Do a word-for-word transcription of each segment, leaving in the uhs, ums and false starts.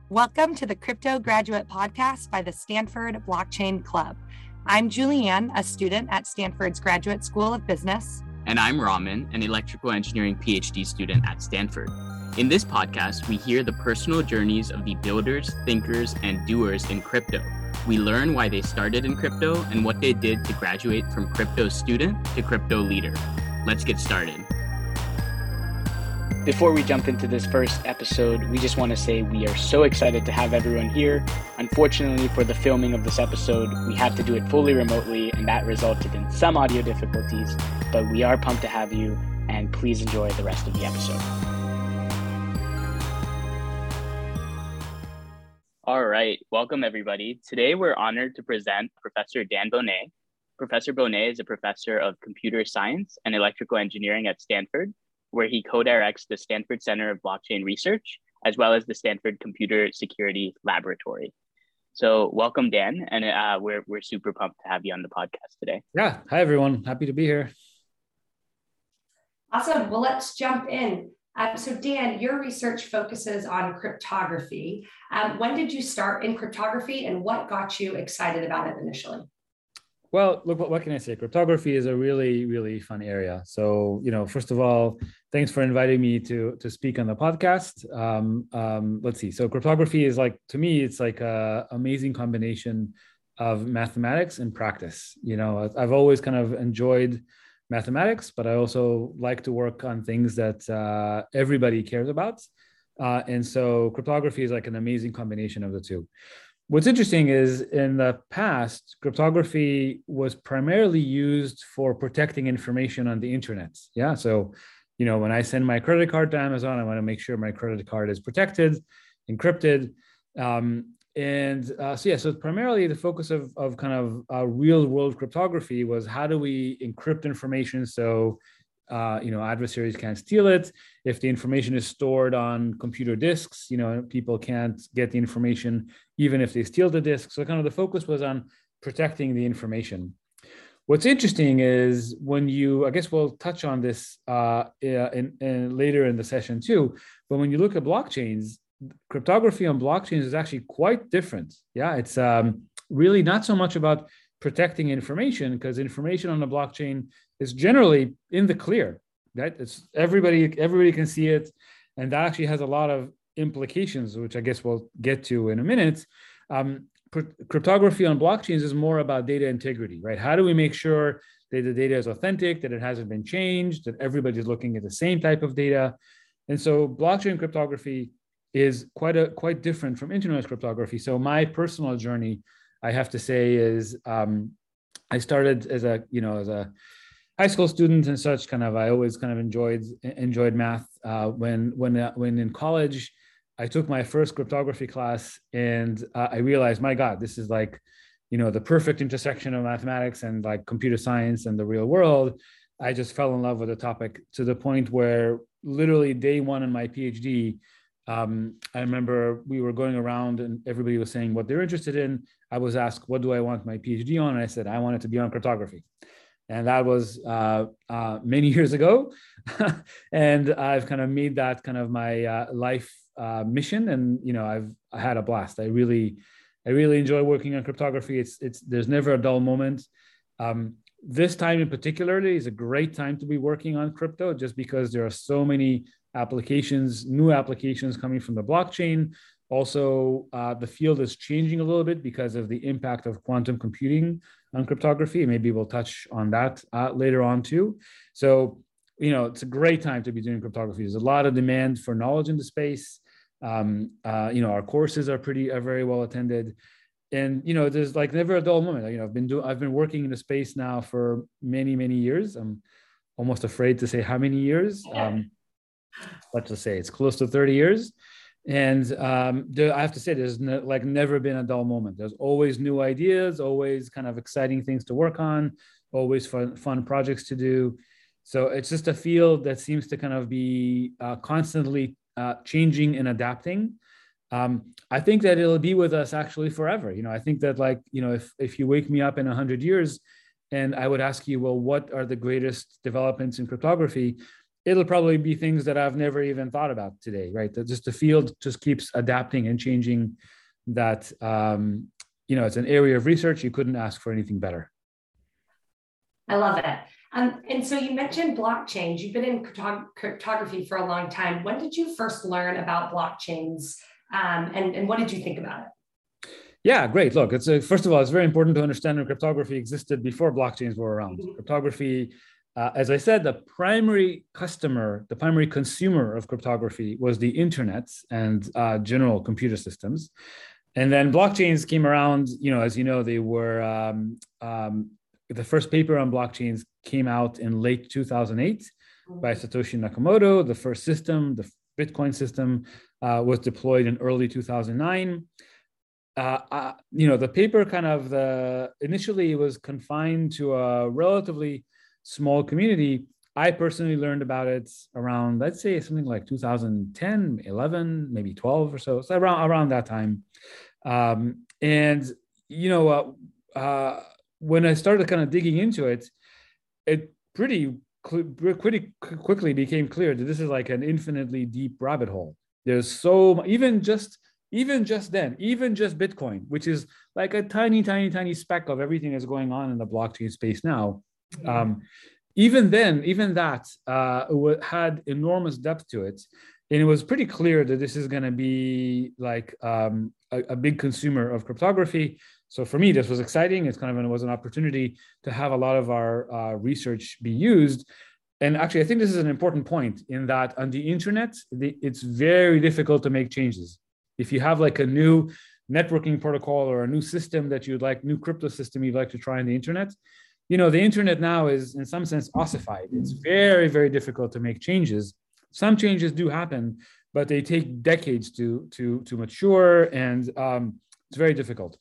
Welcome to the Crypto Graduate Podcast by the Stanford Blockchain Club. I'm Julianne, a student at Stanford's Graduate School of Business. And I'm Raman, an electrical engineering PhD student at Stanford. In this podcast, we hear the personal journeys of the builders, thinkers, and doers in crypto. We learn why they started in crypto and what they did to graduate from crypto student to crypto leader. Let's get started. Before we jump into this first episode, we just want to say we are so excited to have everyone here. Unfortunately, for the filming of this episode, we had to do it fully remotely, and that resulted in some audio difficulties, but we are pumped to have you, and please enjoy the rest of the episode. All right, welcome everybody. Today we're honored to present Professor Dan Boneh. Professor Boneh is a professor of computer science and electrical engineering at Stanford, where he co-directs the Stanford Center of Blockchain Research, as well as the Stanford Computer Security Laboratory. So welcome, Dan, and uh, we're, we're super pumped to have you on the podcast today. Yeah, hi everyone, happy to be here. Awesome, well, let's jump in. Um, so Dan, your research focuses on cryptography. Um, when did you start in cryptography and what got you excited about it initially? Well, look, what, what can I say? Cryptography is a really, really fun area. So, you know, first of all, thanks for inviting me to, to speak on the podcast. Um, um, let's see. So cryptography is like, to me, it's like a amazing combination of mathematics and practice. You know, I've always kind of enjoyed mathematics, but I also like to work on things that uh, everybody cares about. Uh, and so cryptography is like an amazing combination of the two. What's interesting is in the past, cryptography was primarily used for protecting information on the internet. Yeah. So, you know, when I send my credit card to Amazon, I want to make sure my credit card is protected, encrypted. Um, and uh, so, yeah, so primarily the focus of, of kind of uh, real world cryptography was how do we encrypt information so Uh, you know, adversaries can't steal it. If the information is stored on computer disks, you know, people can't get the information even if they steal the disk. So kind of the focus was on protecting the information. What's interesting is when you, I guess we'll touch on this uh, in, in later in the session too, but when you look at blockchains, cryptography on blockchains is actually quite different. Yeah, it's um, really not so much about protecting information because information on the blockchain is generally in the clear, right? It's everybody, everybody can see it. And that actually has a lot of implications, which I guess we'll get to in a minute. Um, cryptography on blockchains is more about data integrity, right? How do we make sure that the data is authentic, that it hasn't been changed, that everybody's looking at the same type of data? And so blockchain cryptography is quite a quite different from internet cryptography. So my personal journey, I have to say, is um, I started as a, you know, as a high school student and such. Kind of, I always kind of enjoyed enjoyed math. Uh, when when uh, when in college, I took my first cryptography class, and uh, I realized, my God, this is like, you know, the perfect intersection of mathematics and like computer science and the real world. I just fell in love with the topic to the point where literally day one in my PhD, um, I remember we were going around and everybody was saying what they're interested in. I was asked, what do I want my PhD on? And I said, I want it to be on cryptography. And that was uh, uh, many years ago. And I've kind of made that kind of my uh, life uh, mission. And, you know, I've I had a blast. I really, I really enjoy working on cryptography. It's, it's, there's never a dull moment. Um, this time in particularly is a great time to be working on crypto just because there are so many applications, new applications coming from the blockchain. Also, uh, the field is changing a little bit because of the impact of quantum computing on cryptography. Maybe we'll touch on that uh, later on too. So, you know, it's a great time to be doing cryptography. There's a lot of demand for knowledge in the space. Um, uh, you know, our courses are pretty, are very well attended. And, you know, there's like never a dull moment. You know, I've been doing, I've been working in the space now for many, many years. I'm almost afraid to say how many years. Um, let's just say it's close to thirty years. And um, there, I have to say, there's ne- like never been a dull moment. There's always new ideas, always kind of exciting things to work on, always fun, fun projects to do. So it's just a field that seems to kind of be uh, constantly uh, changing and adapting. Um, I think that it'll be with us actually forever. You know, I think that like, you know, if, if you wake me up in a hundred years and I would ask you, well, what are the greatest developments in cryptography? it'll probably be things that I've never even thought about today, right? That just the field just keeps adapting and changing. That um, you know, it's an area of research. You couldn't ask for anything better. I love it. Um, and so you mentioned blockchains. You've been in cryptog- cryptography for a long time. When did you first learn about blockchains, um, and, and what did you think about it? Yeah, great. Look, it's a, first of all, it's very important to understand that cryptography existed before blockchains were around. Mm-hmm. Cryptography, uh, as I said, the primary customer, the primary consumer of cryptography was the internet and uh, general computer systems. And then blockchains came around, you know, as you know, they were, um, um, the first paper on blockchains came out in late two thousand eight by Satoshi Nakamoto. The first system, the Bitcoin system, uh, was deployed in early two thousand nine. Uh, uh, you know, the paper kind of the initially was confined to a relatively small community. I personally learned about it around, let's say, something like two thousand ten, eleven, maybe twelve or so. So around around that time. Um, and you know, uh, uh, when I started kind of digging into it, it pretty pretty quickly became clear that this is like an infinitely deep rabbit hole. There's so even just even just then, even just Bitcoin, which is like a tiny, tiny, tiny speck of everything that's going on in the blockchain space now. Yeah. Um, even then, even that uh, had enormous depth to it. And it was pretty clear that this is going to be like um, a, a big consumer of cryptography. So for me, this was exciting. It's kind of it was an opportunity to have a lot of our uh, research be used. And actually, I think this is an important point in that on the internet, the, it's very difficult to make changes. If you have like a new networking protocol or a new system that you'd like, new crypto system you'd like to try on the internet, you know, the internet now is in some sense ossified. It's very, very difficult to make changes. Some changes do happen, but they take decades to, to, to mature, and um, it's very difficult.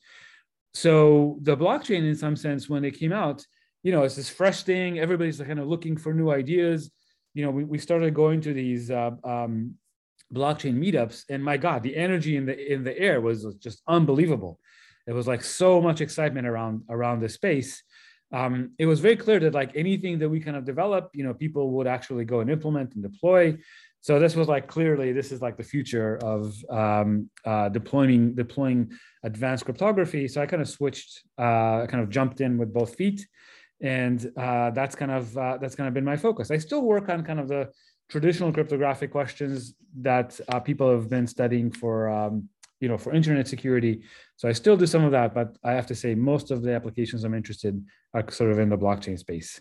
So the blockchain, in some sense, when it came out, you know, it's this fresh thing. Everybody's kind of looking for new ideas. You know, we, we started going to these uh, um, blockchain meetups, and my God, the energy in the in the air was just unbelievable. It was like so much excitement around around the space. Um, it was very clear that like anything that we kind of develop, you know, people would actually go and implement and deploy. So this was like clearly this is like the future of um, uh, deploying deploying advanced cryptography. So I kind of switched, uh, I kind of jumped in with both feet, and uh, that's kind of uh, that's kind of been my focus. I still work on kind of the traditional cryptographic questions that uh, people have been studying for um, you know for internet security. So I still do some of that, but I have to say most of the applications I'm interested in are sort of in the blockchain space.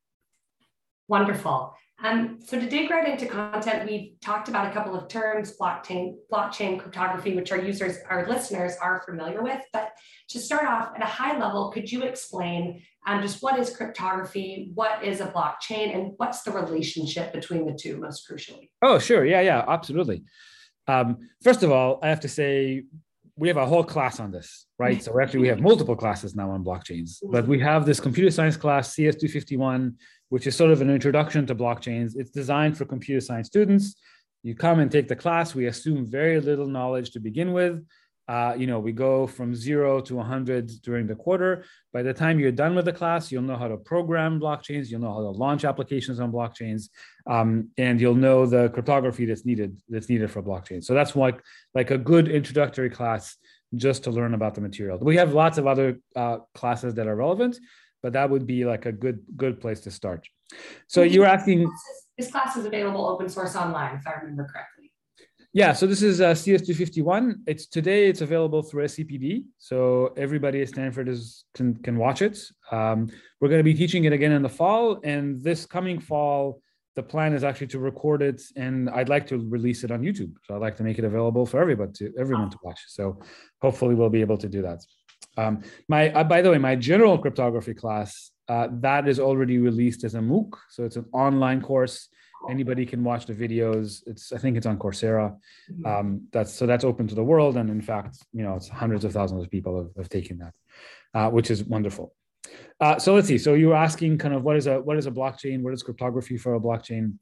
Wonderful. Um, so to dig right into content, we've talked about a couple of terms, blockchain, blockchain cryptography, which our users, our listeners are familiar with. But to start off at a high level, could you explain um, just what is cryptography, what is a blockchain, and what's the relationship between the two most crucially? Oh, sure. Yeah, yeah, absolutely. Um, first of all, I have to say, we have a whole class on this, right? So actually we have multiple classes now on blockchains, but we have this computer science class, C S two fifty-one, which is sort of an introduction to blockchains. It's designed for computer science students. You come and take the class. We assume very little knowledge to begin with. Uh, you know, we go from zero to one hundred during the quarter. By the time you're done with the class, you'll know how to program blockchains. You'll know how to launch applications on blockchains, um, and you'll know the cryptography that's needed that's needed for blockchain. So that's like like a good introductory class just to learn about the material. We have lots of other uh, classes that are relevant, but that would be like a good good place to start. So you were asking. This class is available open source online, if I remember correctly. Yeah, so this is uh, C S two fifty-one. It's today. It's available through S C P D, so everybody at Stanford is can can watch it. Um, we're going to be teaching it again in the fall, and this coming fall, the plan is actually to record it, and I'd like to release it on YouTube. So I'd like to make it available for everybody to everyone to watch. So hopefully we'll be able to do that. Um, my uh, by the way, my general cryptography class uh, that is already released as a MOOC, so it's an online course. Anybody can watch the videos. It's I think it's on Coursera. Um, that's so that's open to the world, and in fact, you know, it's hundreds of thousands of people have, have taken that, uh, which is wonderful. Uh, so let's see. So you were asking kind of what is a what is a blockchain? What is cryptography for a blockchain?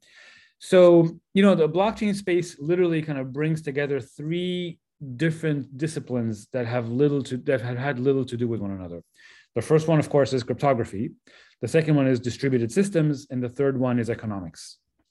So you know, the blockchain space literally kind of brings together three different disciplines that have little to that have had little to do with one another. The first one, of course, is cryptography. The second one is distributed systems, and the third one is economics.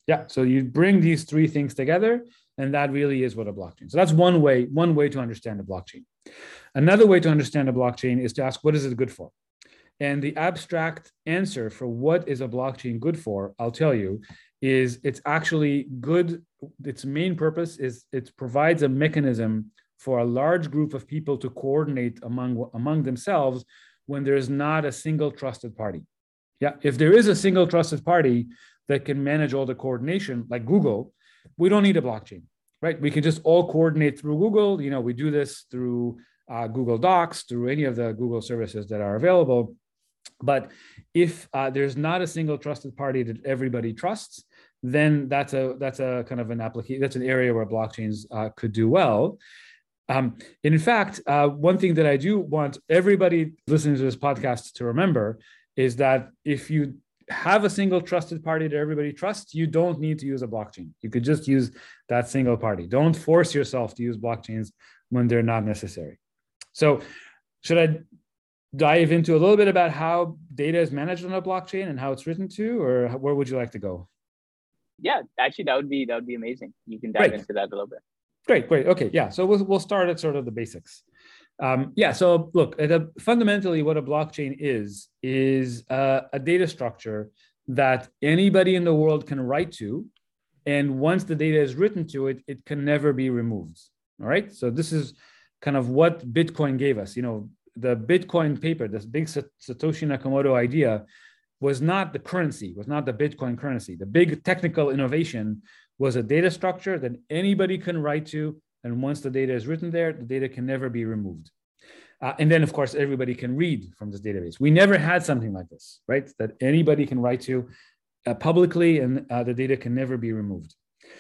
Yeah, so you bring these three things together, and that really is what a blockchain. So that's one way, one way to understand a blockchain. Another way to understand a blockchain is to ask, what is it good for? And the abstract answer for what is a blockchain good for, I'll tell you, is it's actually good. Its main purpose is it provides a mechanism for a large group of people to coordinate among, among themselves when there's not a single trusted party. Yeah, if there is a single trusted party that can manage all the coordination, like Google, we don't need a blockchain, right? We can just all coordinate through Google. You know, we do this through uh, Google Docs, through any of the Google services that are available. But if uh, there's not a single trusted party that everybody trusts, then that's a that's a kind of an application. That's an area where blockchains uh, could do well. Um, and in fact, uh, one thing that I do want everybody listening to this podcast to remember is that if you have a single trusted party that everybody trusts, you don't need to use a blockchain. You could just use that single party. Don't force yourself to use blockchains when they're not necessary. So should I dive into a little bit about how data is managed on a blockchain and how it's written to, or where would you like to go? Yeah, actually, that would be that would be amazing. You can dive Great. into that a little bit. Great, great. Okay, yeah. So we'll we'll start at sort of the basics. Um, yeah. So look, at a, fundamentally, what a blockchain is is uh, a data structure that anybody in the world can write to, and once the data is written to it, it can never be removed. All right. So this is kind of what Bitcoin gave us. You know, the Bitcoin paper, this big Satoshi Nakamoto idea, was not the currency, was not the Bitcoin currency. The big technical innovation was a data structure that anybody can write to. And once the data is written there, the data can never be removed. Uh, and then, of course, everybody can read from this database. We never had something like this, right? That anybody can write to uh, publicly, and uh, the data can never be removed.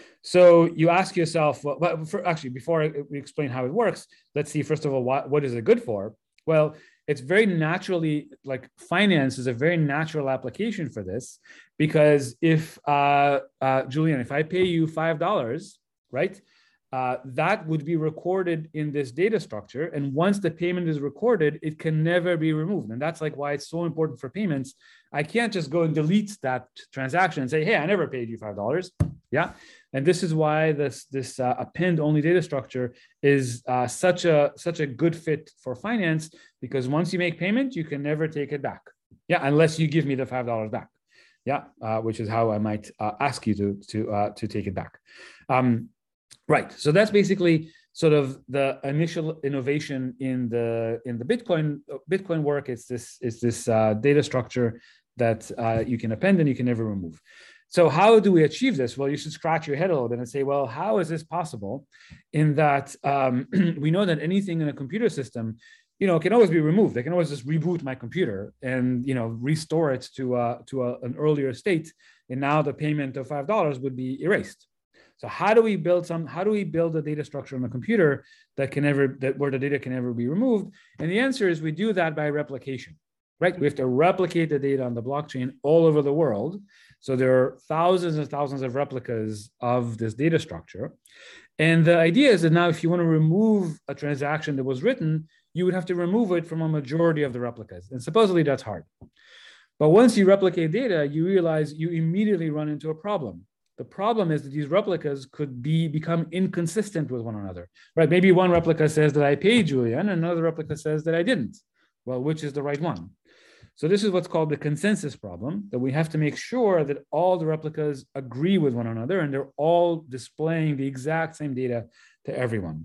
So you ask yourself, well, well for, actually, before I, we explain how it works, let's see, first of all, what, what is it good for? Well, it's very naturally, like finance is a very natural application for this, because if, uh, uh, Julian, if I pay you five dollars, right, uh, that would be recorded in this data structure. And once the payment is recorded, it can never be removed. And that's like why it's so important for payments. I can't just go and delete that transaction and say, hey, I never paid you five dollars. Yeah. And this is why this, this uh, append-only data structure is uh, such a such a good fit for finance, because once you make payment, you can never take it back. Yeah, unless you give me the five dollars back. Yeah, uh, which is how I might uh, ask you to to uh, to take it back. Um, right. So that's basically sort of the initial innovation in the in the Bitcoin Bitcoin work. It's this it's this uh, data structure that uh, you can append and you can never remove. So how do we achieve this? Well, you should scratch your head a little bit and say, well, how is this possible? In that um, we know that anything in a computer system, you know, can always be removed. I can always just reboot my computer and, you know, restore it to uh, to a, an earlier state. And now the payment of five dollars would be erased. So how do we build some? How do we build a data structure on a computer that can never that where the data can never be removed? And the answer is we do that by replication. Right? We have to replicate the data on the blockchain all over the world. So there are thousands and thousands of replicas of this data structure. And the idea is that now if you want to remove a transaction that was written, you would have to remove it from a majority of the replicas. And supposedly that's hard. But once you replicate data, you realize you immediately run into a problem. The problem is that these replicas could be become inconsistent with one another. Right? Maybe one replica says that I paid Julian, and another replica says that I didn't. Well, which is the right one? So this is what's called the consensus problem, that we have to make sure that all the replicas agree with one another and they're all displaying the exact same data to everyone.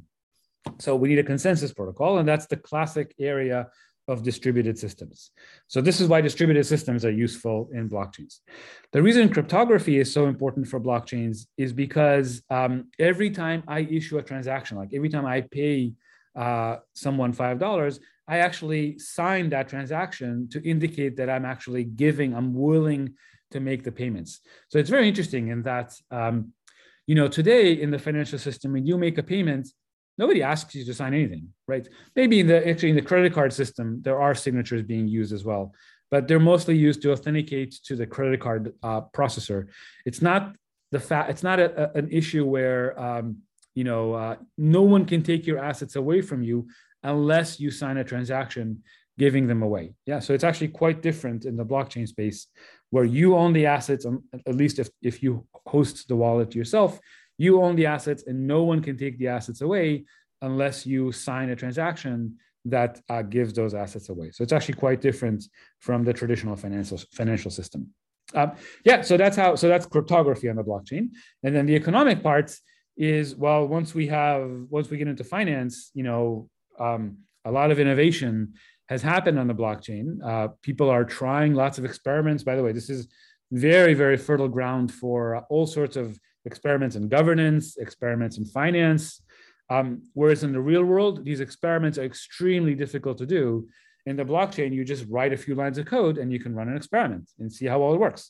So we need a consensus protocol, and that's the classic area of distributed systems. So this is why distributed systems are useful in blockchains. The reason cryptography is so important for blockchains is because um, every time I issue a transaction, like every time I pay uh, someone five dollars, I actually sign that transaction to indicate that I'm actually giving, I'm willing to make the payments. So it's very interesting in that, um, you know, today in the financial system, when you make a payment, nobody asks you to sign anything, right? Maybe in the, actually in the credit card system, there are signatures being used as well, but they're mostly used to authenticate to the credit card uh, processor. It's not the fact, it's not a, a, an issue where, um, you know, uh, no one can take your assets away from you unless you sign a transaction giving them away. Yeah, so it's actually quite different in the blockchain space, where you own the assets, at least if, if you host the wallet yourself, you own the assets and no one can take the assets away unless you sign a transaction that uh, gives those assets away. So it's actually quite different from the traditional financial financial system. Um, yeah, so that's how. So that's cryptography on the blockchain. And then the economic part is, well, once we have once we get into finance, you know, um, a lot of innovation has happened on the blockchain. Uh, people are trying lots of experiments. By the way, this is very very fertile ground for all sorts of experiments in governance, experiments in finance. Um, whereas in the real world, these experiments are extremely difficult to do. In the blockchain, you just write a few lines of code and you can run an experiment and see how well it works.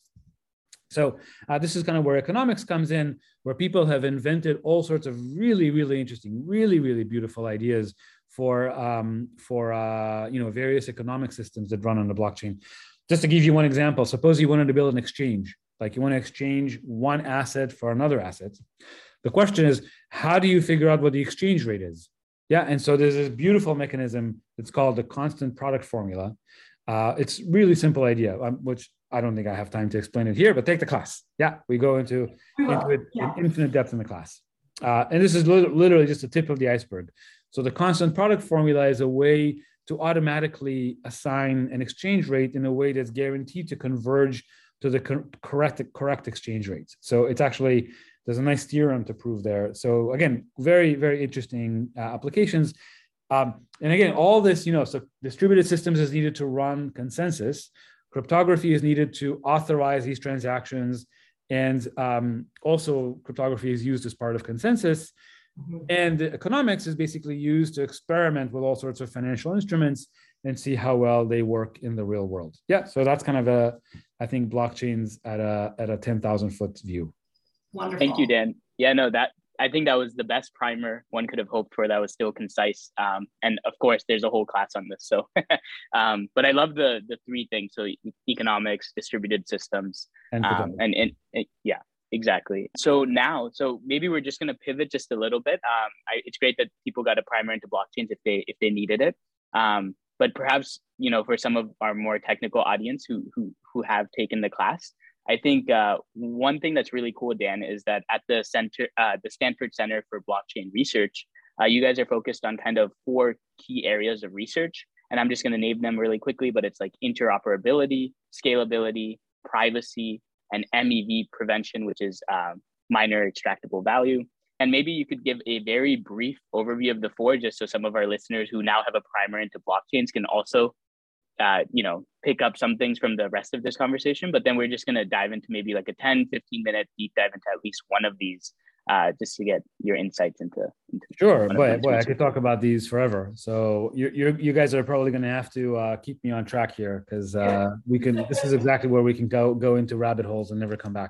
So uh, this is kind of where economics comes in, where people have invented all sorts of really, really interesting, really, really beautiful ideas for, um, for uh, you know, various economic systems that run on the blockchain. Just to give you one example, suppose you wanted to build an exchange, like you want to exchange one asset for another asset. The question is, how do you figure out what the exchange rate is? Yeah, and so there's this beautiful mechanism. It's called the constant product formula. Uh, it's really simple idea, um, which I don't think I have time to explain it here, but take the class. Yeah, we go into, into it yeah. in infinite depth in the class. Uh, and this is li literally just the tip of the iceberg. So the constant product formula is a way to automatically assign an exchange rate in a way that's guaranteed to converge to the co correct, correct exchange rate. So it's actually, there's a nice theorem to prove there. So again, very, very interesting uh, applications. Um, and again, all this, you know, so distributed systems is needed to run consensus. Cryptography is needed to authorize these transactions. And um, also cryptography is used as part of consensus. Mm-hmm. And economics is basically used to experiment with all sorts of financial instruments and see how well they work in the real world. Yeah, so that's kind of a, I think, blockchains at a, at a ten thousand foot view. Wonderful. Thank you, Dan. Yeah, no, that I think that was the best primer one could have hoped for. That was still concise. Um, and of course, there's a whole class on this. So, um, but I love the the three things. So economics, distributed systems, and, um, and, and, and yeah, exactly. So now, so maybe we're just going to pivot just a little bit. Um, I, it's great that people got a primer into blockchains if they if they needed it. Um, but perhaps, you know, for some of our more technical audience who who who have taken the class, I think uh, one thing that's really cool, Dan, is that at the center, uh, the Stanford Center for Blockchain Research, uh, you guys are focused on kind of four key areas of research. And I'm just going to name them really quickly, but it's like interoperability, scalability, privacy, and M E V prevention, which is um, minor extractable value. And maybe you could give a very brief overview of the four, just so some of our listeners who now have a primer into blockchains can also Uh, you know, pick up some things from the rest of this conversation, but then we're just going to dive into maybe like a ten, fifteen minute deep dive into at least one of these, uh, just to get your insights into. into sure, boy, boy, I could talk about these forever. So you you you guys are probably going to have to uh, keep me on track here, because uh, we can. This is exactly where we can go go into rabbit holes and never come back.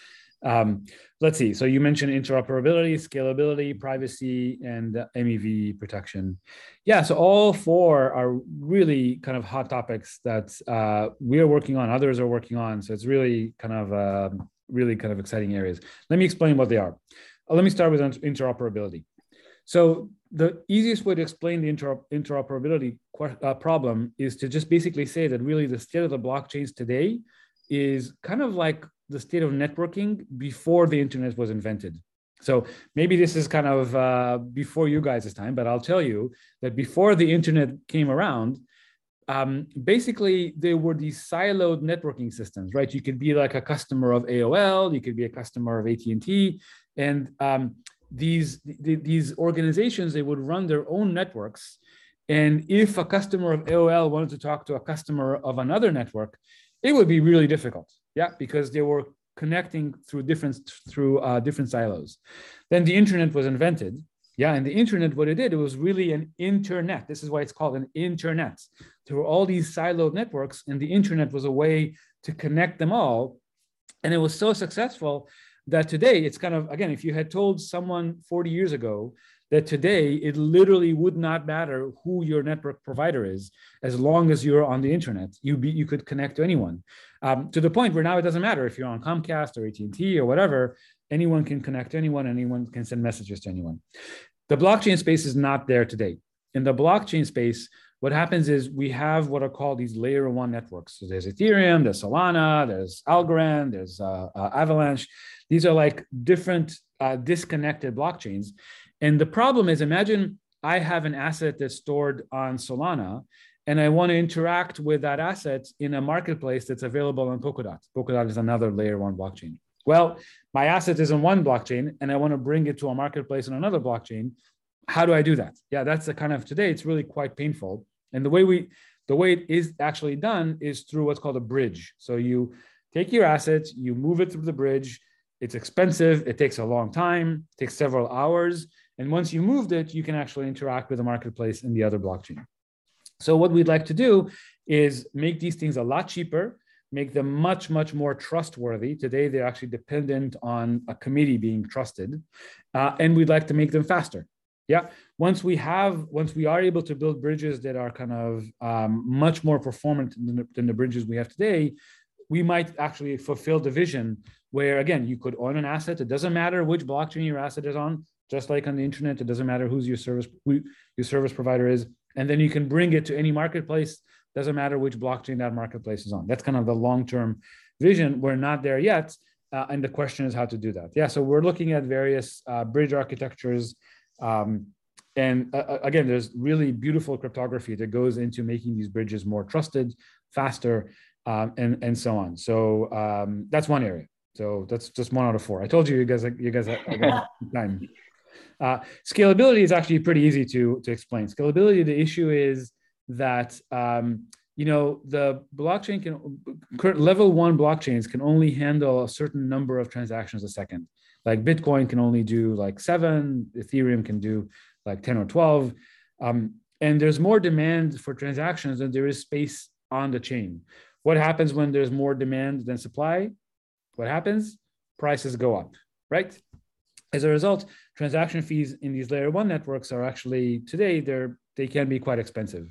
Um, let's see. So you mentioned interoperability, scalability, privacy, and uh, M E V protection. Yeah. So all four are really kind of hot topics that uh, we are working on. Others are working on. So it's really kind of uh, really kind of exciting areas. Let me explain what they are. Uh, let me start with interoperability. So the easiest way to explain the inter interoperability uh, problem is to just basically say that really the state of the blockchains today is kind of like the state of networking before the internet was invented. So maybe this is kind of uh, before you guys' time, but I'll tell you that before the internet came around, um, basically there were these siloed networking systems, right? You could be like a customer of A O L, you could be a customer of A T and T, and um, these, th these organizations, they would run their own networks. And if a customer of A O L wanted to talk to a customer of another network, it would be really difficult. Yeah, because they were connecting through different through uh, different silos. Then the internet was invented. Yeah, and the internet, what it did, it was really an internet. This is why it's called an internet. There were all these siloed networks, and the internet was a way to connect them all. And it was so successful that today it's kind of, again, if you had told someone forty years ago that today it literally would not matter who your network provider is, as long as you're on the internet, you be, you could connect to anyone. Um, to the point where now it doesn't matter if you're on Comcast or A T and T or whatever, anyone can connect to anyone, anyone can send messages to anyone. The blockchain space is not there today. In the blockchain space, what happens is we have what are called these layer one networks. So there's Ethereum, there's Solana, there's Algorand, there's uh, uh, Avalanche. These are like different uh, disconnected blockchains. And the problem is, imagine I have an asset that's stored on Solana, and I want to interact with that asset in a marketplace that's available on Polkadot. Polkadot is another layer one blockchain. Well, my asset is on one blockchain, and I want to bring it to a marketplace on another blockchain. How do I do that? Yeah, that's the kind of today. It's really quite painful. And the way we, the way it is actually done is through what's called a bridge. So you take your assets, you move it through the bridge. It's expensive. It takes a long time. It takes several hours. And once you moved it, you can actually interact with the marketplace in the other blockchain. So what we'd like to do is make these things a lot cheaper, make them much, much more trustworthy. Today, they're actually dependent on a committee being trusted. Uh, and we'd like to make them faster. Yeah. Once we have, once we are able to build bridges that are kind of um, much more performant than the, than the bridges we have today, we might actually fulfill the vision where, again, you could own an asset. It doesn't matter which blockchain your asset is on, just like on the internet. It doesn't matter who's your service, who your service provider is. And then you can bring it to any marketplace. Doesn't matter which blockchain that marketplace is on. That's kind of the long-term vision. We're not there yet. Uh, and the question is how to do that. Yeah. So we're looking at various uh, bridge architectures. Um, and uh, again, there's really beautiful cryptography that goes into making these bridges more trusted, faster, um, and, and so on. So um, that's one area. So that's just one out of four. I told you, you guys, you guys have time. Uh, scalability is actually pretty easy to, to explain. Scalability, the issue is that, um, you know, the blockchain can, current level one blockchains can only handle a certain number of transactions a second. Like Bitcoin can only do like seven, Ethereum can do like ten or twelve. Um, and there's more demand for transactions than there is space on the chain. What happens when there's more demand than supply? What happens? Prices go up, right? As a result, transaction fees in these layer one networks are actually today, they're, they can be quite expensive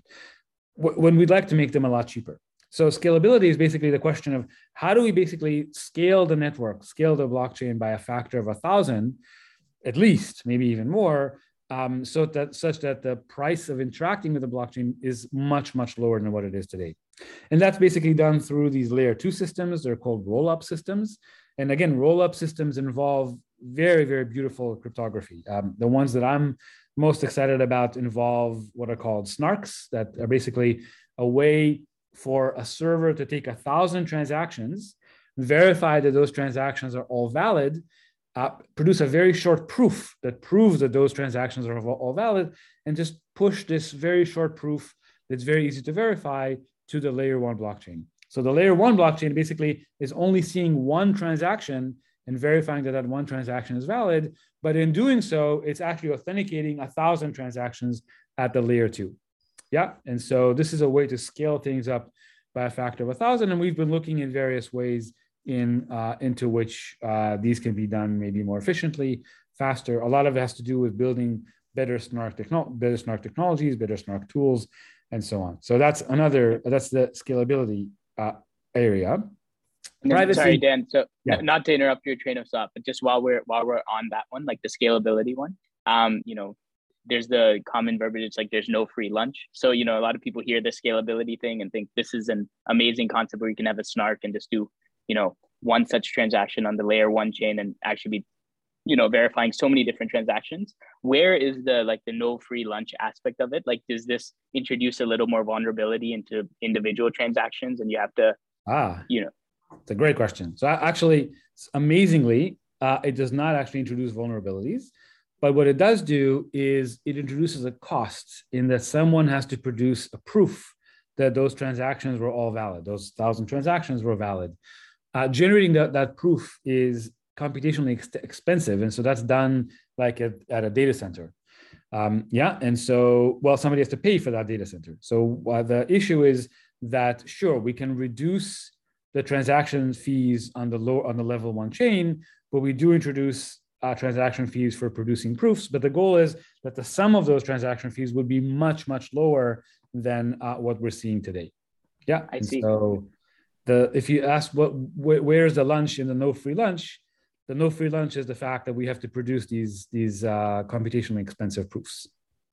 when we'd like to make them a lot cheaper. So scalability is basically the question of how do we basically scale the network, scale the blockchain by a factor of a thousand, at least, maybe even more, um, so that such that the price of interacting with the blockchain is much, much lower than what it is today. And that's basically done through these layer two systems. They're called roll-up systems. And again, roll-up systems involve very, very beautiful cryptography. Um, the ones that I'm most excited about involve what are called snarks, that are basically a way for a server to take a thousand transactions, verify that those transactions are all valid, uh, produce a very short proof that proves that those transactions are all valid, and just push this very short proof that's very easy to verify to the layer one blockchain. So the layer one blockchain basically is only seeing one transaction and verifying that that one transaction is valid. But in doing so, it's actually authenticating a thousand transactions at the layer two. Yeah. And so this is a way to scale things up by a factor of a thousand. And we've been looking in various ways in uh, into which uh, these can be done maybe more efficiently, faster. A lot of it has to do with building better snark, techno- better snark technologies, better snark tools, and so on. So that's another, that's the scalability uh, area. Privacy. Sorry, Dan. So yeah. Not to interrupt your train of thought, but just while we're while we're on that one, like the scalability one, um, you know, there's the common verbiage. It's like there's no free lunch. So you know, a lot of people hear the scalability thing and think this is an amazing concept where you can have a snark and just do, you know, one such transaction on the layer one chain and actually be, you know, verifying so many different transactions. Where is the like the no free lunch aspect of it? Like, does this introduce a little more vulnerability into individual transactions, and you have to, ah, you know? It's a great question. So actually, amazingly, uh, it does not actually introduce vulnerabilities, but what it does do is it introduces a cost in that someone has to produce a proof that those transactions were all valid. Those thousand transactions were valid. Uh, generating that, that proof is computationally ex- expensive. And so that's done like at, at a data center. Um, yeah. And so, well, somebody has to pay for that data center. So uh, the issue is that, sure, we can reduce the transaction fees on the low on the level one chain, but we do introduce uh, transaction fees for producing proofs. But the goal is that the sum of those transaction fees would be much, much lower than uh, what we're seeing today. Yeah, I and see. So the if you ask what wh- where's the lunch in the no free lunch, the no free lunch is the fact that we have to produce these these uh, computationally expensive proofs. Yeah,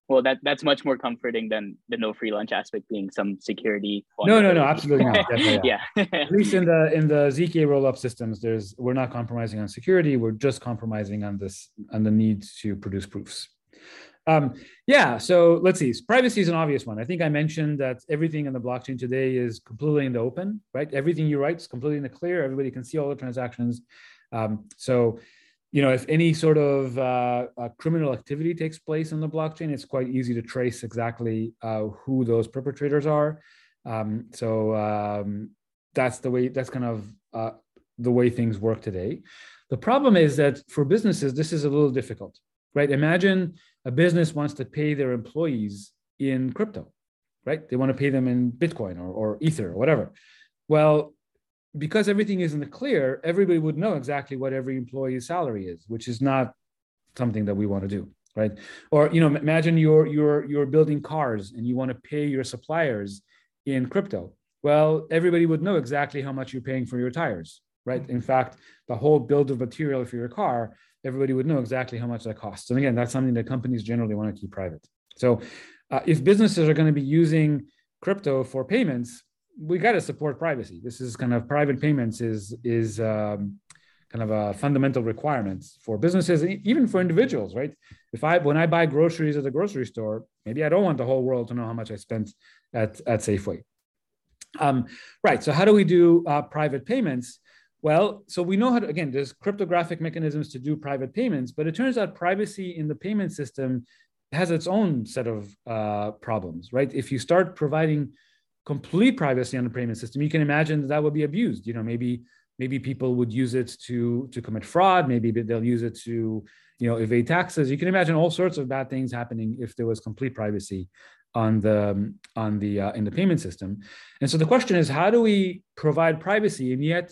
Well, that that's much more comforting than the no free lunch aspect being some security. No, no, no, absolutely not. Yeah, yeah, yeah. Yeah. At least in the in the Z K rollup systems, there's we're not compromising on security. We're just compromising on this on the need to produce proofs. Um, yeah, so let's see. Privacy is an obvious one. I think I mentioned that everything in the blockchain today is completely in the open, right? Everything you write is completely in the clear. Everybody can see all the transactions. Um, so, you know, if any sort of uh, uh, criminal activity takes place on the blockchain, it's quite easy to trace exactly uh, who those perpetrators are. Um, so um, that's the way, that's kind of uh, the way things work today. The problem is that for businesses, this is a little difficult, right? Imagine a business wants to pay their employees in crypto, right? They want to pay them in Bitcoin or, or Ether or whatever. Well, because everything is in the clear, everybody would know exactly what every employee's salary is, which is not something that we want to do, right? Or, you know, imagine you're you're you're building cars and you want to pay your suppliers in crypto. Well, everybody would know exactly how much you're paying for your tires, right? In fact, the whole build of material for your car, everybody would know exactly how much that costs. And again, that's something that companies generally want to keep private. So uh, if businesses are going to be using crypto for payments, we got to support privacy. This is kind of private payments is, is um, kind of a fundamental requirement for businesses, even for individuals, right? If I, when I buy groceries at the grocery store, maybe I don't want the whole world to know how much I spent at, at Safeway. Um, right, so how do we do uh, private payments? Well, so we know how to, again, there's cryptographic mechanisms to do private payments, but it turns out privacy in the payment system has its own set of uh, problems, right? If you start providing complete privacy on the payment system, you can imagine that that would be abused. You know, maybe maybe people would use it to, to commit fraud, maybe they'll use it to, you know, evade taxes. You can imagine all sorts of bad things happening if there was complete privacy on the, on the uh, in the payment system. And so the question is, how do we provide privacy and yet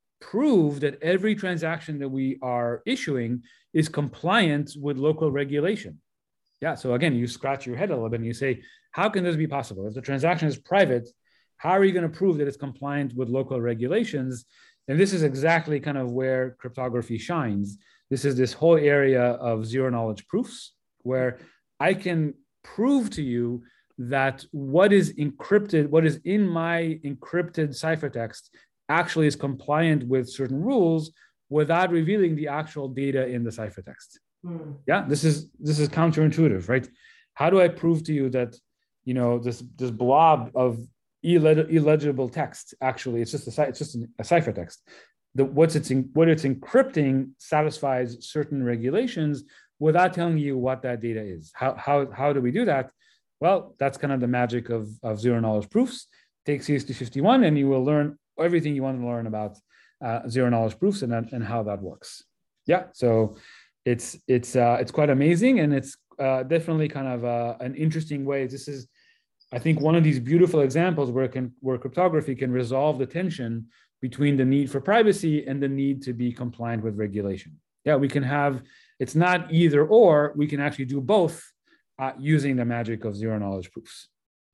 prove that every transaction that we are issuing is compliant with local regulation? Yeah, so again, you scratch your head a little bit and you say, how can this be possible? If the transaction is private, how are you going to prove that it's compliant with local regulations? And this is exactly kind of where cryptography shines. This is this whole area of zero knowledge proofs, where I can prove to you that what is encrypted, what is in my encrypted ciphertext actually is compliant with certain rules without revealing the actual data in the ciphertext. Mm. Yeah, this is this is counterintuitive, right? How do I prove to you that, you know, this this blob of illegible text actually it's just a it's just a ciphertext. The what's it's in, what it's encrypting satisfies certain regulations without telling you what that data is. How how how do we do that? Well, that's kind of the magic of of zero knowledge proofs. Take C S two fifty-one, and you will learn everything you want to learn about uh, zero knowledge proofs and that, and how that works. Yeah, so it's it's uh, it's quite amazing, and it's uh, definitely kind of uh, an interesting way. This is, I think, one of these beautiful examples where it can where cryptography can resolve the tension between the need for privacy and the need to be compliant with regulation. Yeah, we can have, it's not either or, we can actually do both uh, using the magic of zero knowledge proofs.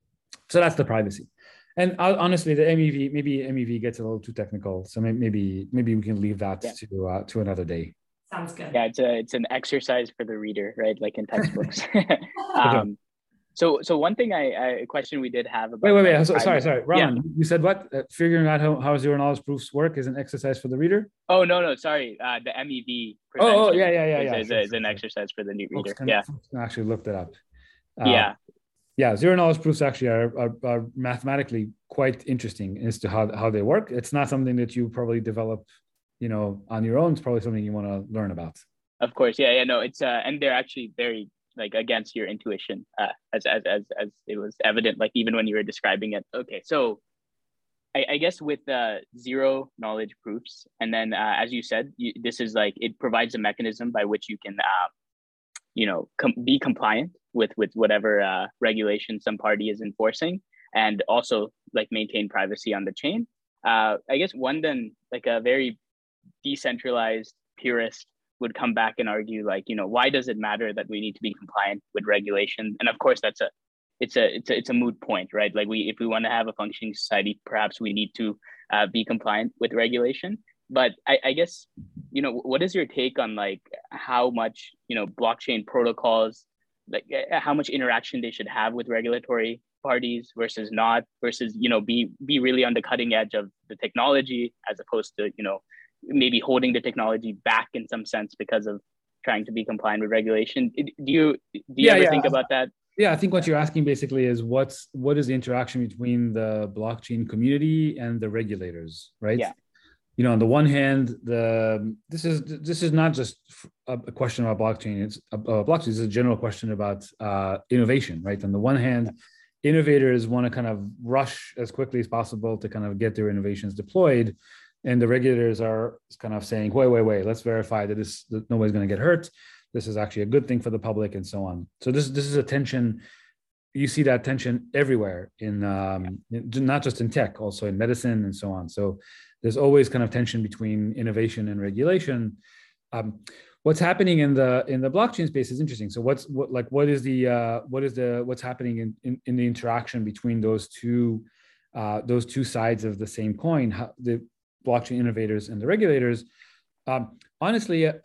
So that's the privacy. And honestly, the M E V, maybe M E V gets a little too technical. So maybe maybe we can leave that yeah. to uh, to another day. Sounds good. Yeah, it's a it's an exercise for the reader, right? Like in textbooks. um, so so one thing I, I a question we did have about. Wait wait wait. So, sorry sorry, Roman. Yeah. You said what? Uh, figuring out how, how zero knowledge proofs work is an exercise for the reader. Oh no no sorry. Uh, the M E V. Oh, oh yeah yeah yeah is, yeah. Is, sure, is sure, an sure. exercise for the new reader. Can, yeah. Can actually look that up. Uh, yeah. Yeah, zero knowledge proofs actually are, are, are mathematically quite interesting as to how, how they work. It's not something that you probably develop, you know, on your own. It's probably something you want to learn about. Of course, yeah, yeah, no, it's uh, and they're actually very like against your intuition, uh, as as as as it was evident, like even when you were describing it. Okay, so I, I guess with uh, zero knowledge proofs, and then uh, as you said, you, this is like it provides a mechanism by which you can, uh, you know, com- be compliant with with whatever uh, regulation some party is enforcing, and also like maintain privacy on the chain. Uh, I guess one then like a very decentralized purist would come back and argue like, you know, why does it matter that we need to be compliant with regulation? And of course, that's a it's a it's a it's a moot point, right? Like we if we want to have a functioning society, perhaps we need to uh, be compliant with regulation. But I, I guess, you know, what is your take on like how much, you know, blockchain protocols like uh, how much interaction they should have with regulatory parties versus not, versus, you know, be be really on the cutting edge of the technology as opposed to, you know, maybe holding the technology back in some sense because of trying to be compliant with regulation. Do you do you yeah, ever yeah. think about that? Yeah, I think what you're asking basically is what's what is the interaction between the blockchain community and the regulators, right? Yeah. You know, on the one hand, the this is this is not just a, a question about blockchain. It's a, a blockchain is a general question about uh, innovation, right? On the one hand, innovators want to kind of rush as quickly as possible to kind of get their innovations deployed, and the regulators are kind of saying, "Wait, wait, wait. Let's verify that this that nobody's going to get hurt. This is actually a good thing for the public," and so on. So this this is a tension. You see that tension everywhere in, um, in not just in tech, also in medicine and so on. So there's always kind of tension between innovation and regulation. Um, what's happening in the in the blockchain space is interesting. So what's what like what is the uh, what is the what's happening in, in in the interaction between those two uh, those two sides of the same coin? How, the blockchain innovators and the regulators. Um, honestly. Uh,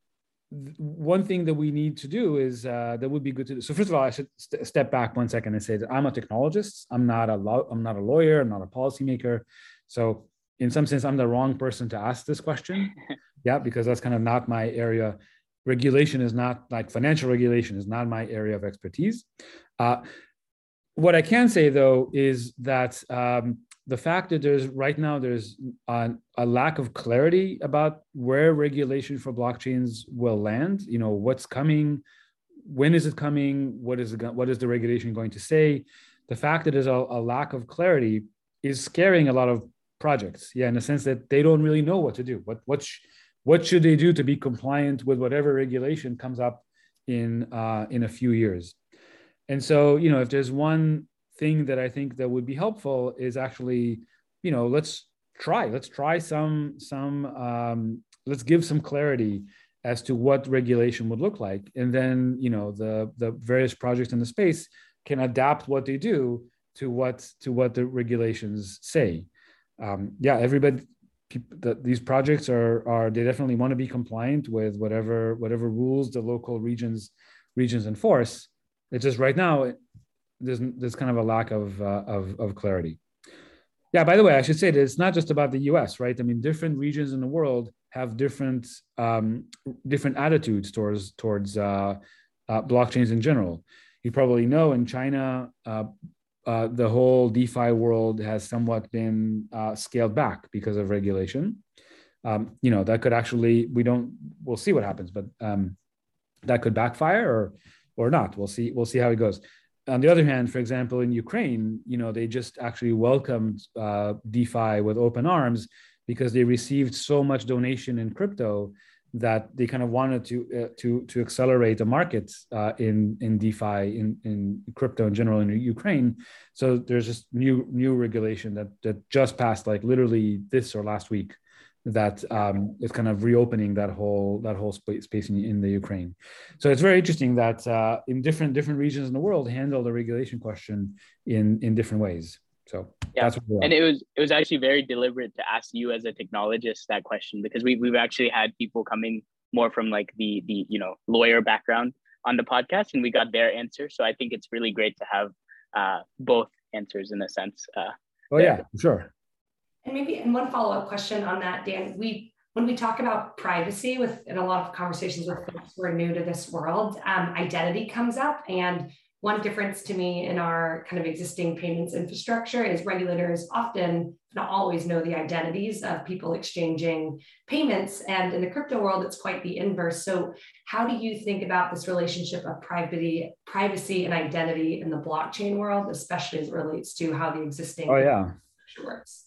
One thing that we need to do is uh, that would be good to do. So first of all, I should st- step back one second and say that I'm a technologist. I'm not a law. I'm not a lawyer. I'm not a policymaker. So in some sense, I'm the wrong person to ask this question. Yeah, because that's kind of not my area. Regulation is not like financial regulation is not my area of expertise. Uh, what I can say though is that um, the fact that there's right now there's a, a lack of clarity about where regulation for blockchains will land. You know, what's coming, when is it coming, what is it, what is the regulation going to say? The fact that there's a, a lack of clarity is scaring a lot of projects. Yeah, in the sense that they don't really know what to do. What what sh- what should they do to be compliant with whatever regulation comes up in uh, in a few years? And so, you know, if there's one thing that I think that would be helpful is actually, you know, let's try, let's try some, some, um, let's give some clarity as to what regulation would look like. And then, you know, the, the various projects in the space can adapt what they do to what, to what the regulations say. Um, yeah, everybody, the, these projects are, are, they definitely want to be compliant with whatever, whatever rules the local regions, regions enforce. It's just right now, there's there's kind of a lack of, uh, of of clarity. Yeah. By the way, I should say that it's not just about the U S, right? I mean, different regions in the world have different um, different attitudes towards towards uh, uh, blockchains in general. You probably know in China, uh, uh, the whole DeFi world has somewhat been uh, scaled back because of regulation. Um, you know, that could actually we don't we'll see what happens, but um, that could backfire or or not. We'll see. We'll see how it goes. On the other hand, for example, in Ukraine, you know, they just actually welcomed uh, DeFi with open arms because they received so much donation in crypto that they kind of wanted to uh, to to accelerate the markets uh, in in DeFi in in crypto in general in Ukraine. So there's just new new regulation that that just passed, like literally this or last week, that um, is kind of reopening that whole that whole space, space in, in the Ukraine. So it's very interesting that uh, in different different regions in the world handle the regulation question in in different ways. So yeah, that's what we're and it was it was actually very deliberate to ask you as a technologist that question, because we we've actually had people coming more from like the the you know lawyer background on the podcast, and we got their answer. So I think it's really great to have uh, both answers in a sense. Uh, oh there. Yeah, sure. And maybe, and one follow-up question on that, Dan, we, when we talk about privacy with, in a lot of conversations with folks who are new to this world, um, identity comes up. And one difference to me in our kind of existing payments infrastructure is regulators often, not always, know the identities of people exchanging payments. And in the crypto world, it's quite the inverse. So how do you think about this relationship of privacy, privacy and identity in the blockchain world, especially as it relates to how the existing oh, yeah. works?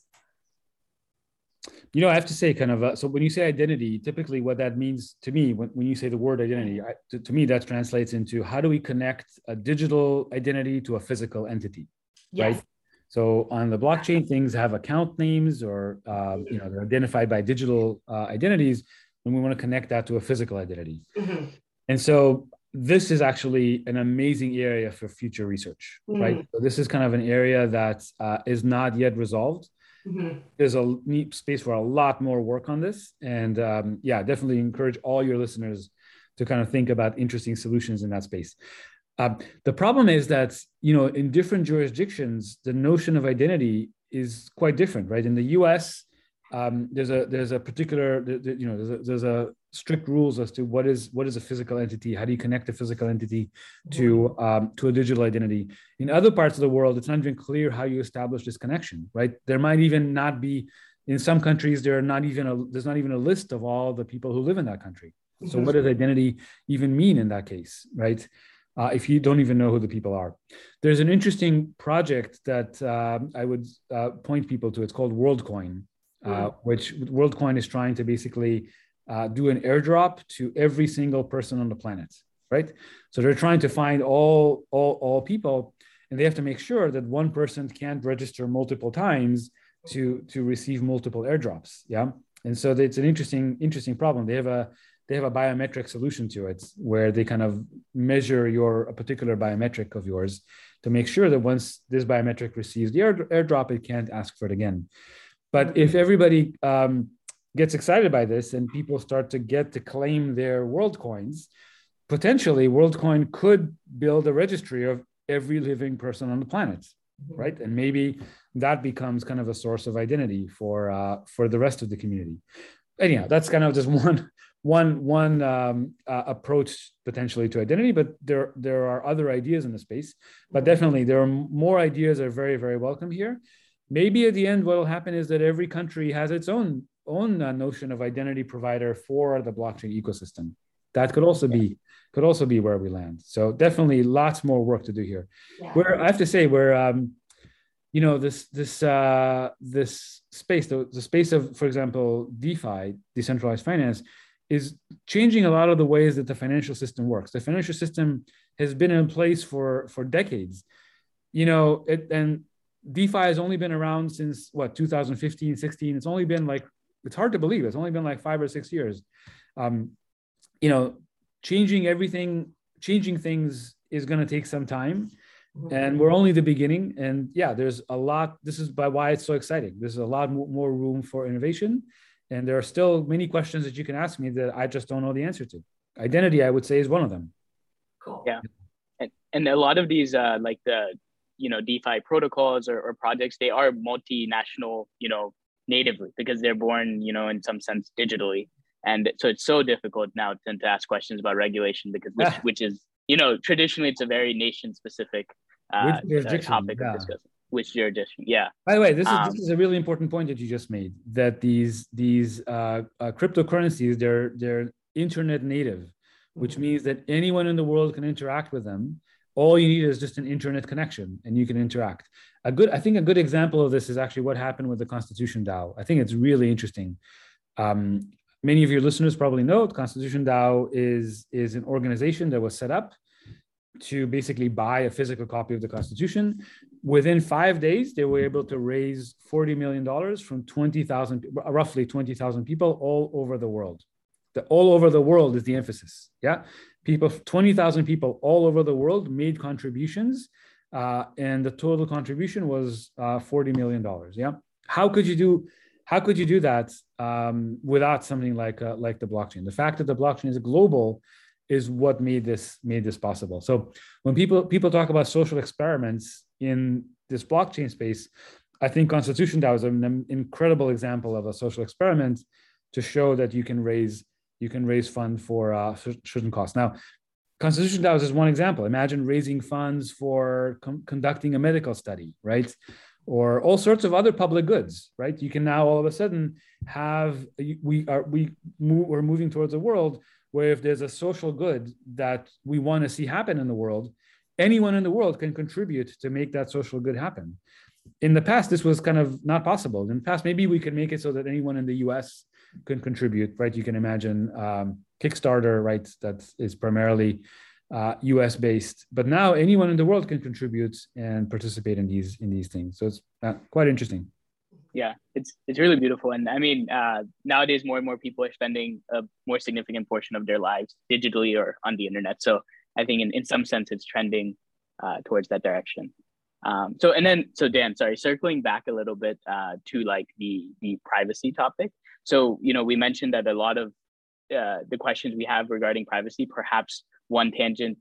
You know, I have to say kind of, uh, so when you say identity, typically what that means to me, when, when you say the word identity, I, to, to me, that translates into how do we connect a digital identity to a physical entity, yes. Right? So on the blockchain, things have account names or, uh, you know, they're identified by digital uh, identities, and we want to connect that to a physical identity. Mm-hmm. And so this is actually an amazing area for future research, mm-hmm. right? So this is kind of an area that uh, is not yet resolved. Mm-hmm. There's a neat space for a lot more work on this. And um, yeah, definitely encourage all your listeners to kind of think about interesting solutions in that space. Uh, the problem is that, you know, in different jurisdictions, the notion of identity is quite different, right? In the U S, um, there's a there's a particular, you know, there's a, there's a strict rules as to what is what is a physical entity. How do you connect a physical entity to um, to a digital identity? In other parts of the world, it's not even clear how you establish this connection, right? There might even not be, in some countries, there are not even a, there's not even a list of all the people who live in that country. So what does identity even mean in that case, right? Uh, if you don't even know who the people are. There's an interesting project that uh, I would uh, point people to. It's called WorldCoin, uh, yeah. which WorldCoin is trying to basically uh, do an airdrop to every single person on the planet, right? So they're trying to find all, all, all people, and they have to make sure that one person can't register multiple times to, to receive multiple airdrops, yeah? And so it's an interesting, interesting problem. They have a They have a biometric solution to it where they kind of measure your a particular biometric of yours to make sure that once this biometric receives the air, airdrop, it can't ask for it again. But if everybody um, gets excited by this and people start to get to claim their WorldCoins, potentially WorldCoin could build a registry of every living person on the planet, right? And maybe that becomes kind of a source of identity for uh, for the rest of the community. Anyhow, that's kind of just one. One one um, uh, approach potentially to identity, but there there are other ideas in the space. But definitely, there are more ideas are very very welcome here. Maybe at the end, what will happen is that every country has its own own uh, notion of identity provider for the blockchain ecosystem. That could also be could also be where we land. So definitely, lots more work to do here. Yeah. Where I have to say, where um, you know this this uh, this space, the, the space of, for example, DeFi, decentralized finance, is changing a lot of the ways that the financial system works. The financial system has been in place for, for decades. You know, it, and DeFi has only been around since, what, two thousand fifteen, sixteen. It's only been like, it's hard to believe. It's only been like five or six years. Um, you know, changing everything, changing things is going to take some time. And we're only the beginning. And yeah, there's a lot. This is by why it's so exciting. There's a lot more room for innovation. And there are still many questions that you can ask me that I just don't know the answer to. Identity, I would say, is one of them. Cool. Yeah. And, and a lot of these, uh, like the, you know, DeFi protocols or, or projects, they are multinational, you know, natively because they're born, you know, in some sense digitally. And so it's so difficult now to, to ask questions about regulation because which, which is, you know, traditionally it's a very nation specific uh, topic yeah. of discussion. Which jurisdiction? Yeah. By the way, this is um, this is a really important point that you just made. That these these uh, uh, cryptocurrencies they're they're internet native, which means that anyone in the world can interact with them. All you need is just an internet connection, and you can interact. A good, I think, a good example of this is actually what happened with the Constitution DAO. I think it's really interesting. Um, many of your listeners probably know Constitution DAO is is an organization that was set up to basically buy a physical copy of the Constitution. Within five days, they were able to raise forty million dollars from twenty thousand, roughly twenty thousand people all over the world. The all over the world is the emphasis, yeah? People, twenty thousand people all over the world made contributions, uh, and the total contribution was uh, forty million dollars, yeah? How could you do, how could you do that um, without something like, uh, like the blockchain? The fact that the blockchain is global is what made this made this possible. So when people people talk about social experiments in this blockchain space, I think Constitution DAO is an incredible example of a social experiment to show that you can raise you can raise funds for uh, certain costs. Now, Constitution DAO is one example. Imagine raising funds for com- conducting a medical study, right? Or all sorts of other public goods, right? You can now all of a sudden have we are we move, we're moving towards a world where if there's a social good that we want to see happen in the world, anyone in the world can contribute to make that social good happen. In the past, this was kind of not possible. In the past, maybe we could make it so that anyone in the U S can contribute, right? You can imagine um, Kickstarter, right? That is primarily uh, U S based, but now anyone in the world can contribute and participate in these in these things. So it's uh, quite interesting. Yeah, it's it's really beautiful. And I mean, uh, nowadays, more and more people are spending a more significant portion of their lives digitally or on the internet. So I think in, in some sense, it's trending uh, towards that direction. Um, so and then, so Dan, sorry, circling back a little bit uh, to like the, the privacy topic. So, you know, we mentioned that a lot of uh, the questions we have regarding privacy, perhaps one tangent